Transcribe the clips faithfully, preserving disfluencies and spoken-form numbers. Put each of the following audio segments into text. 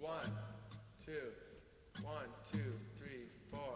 One, two, one, two, three, four.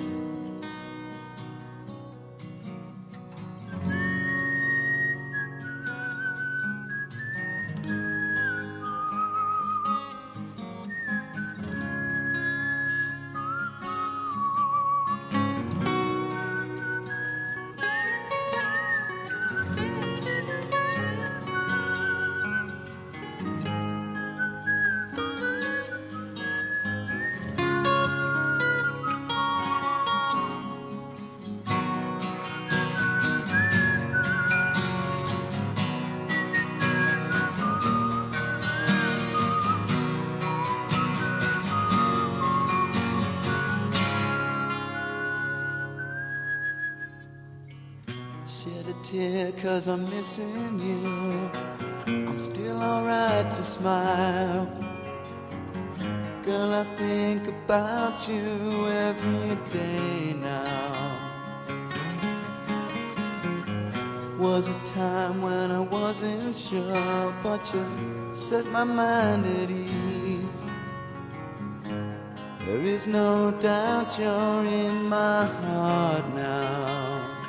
Shed a tear cause I'm missing you. I'm still alright to smile. Girl, I think about you every day now. Was a time when I wasn't sure, but you set my mind at ease. There is no doubt you're in my heart now.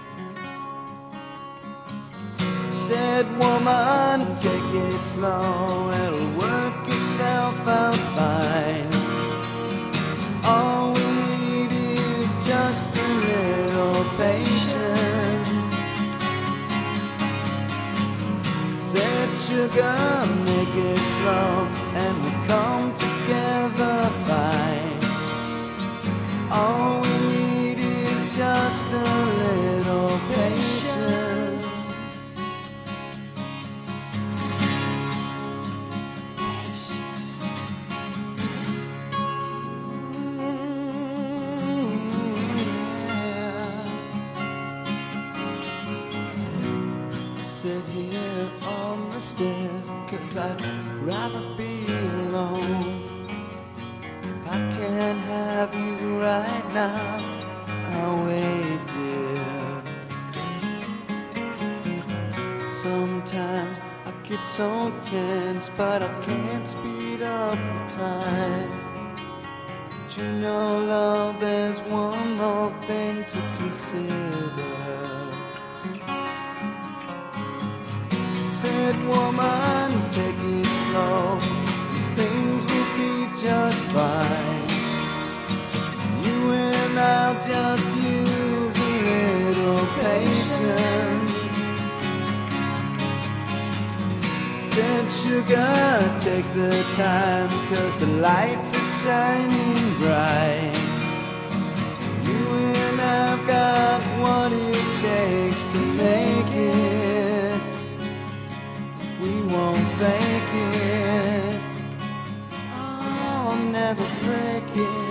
Said, woman, take it slow, it'll work itself out fine. All we need is just a little patience. Said, sugar, make it slow, and we'll come together fine. All we need is just a little patience. Sit here on the stairs, cause I'd rather be alone. If I can't have you right now, I'll wait, dear. Sometimes I get so tense, but I can't speed up the time. But you know, love, there's one more thing to consider. Said, woman, take it slow, things will be just fine. You and I'll just use a little patience. Said, sugar, take the time, cause the lights are shining bright. You and I've got what it takes to make it. We won't fake it, I'll never break it.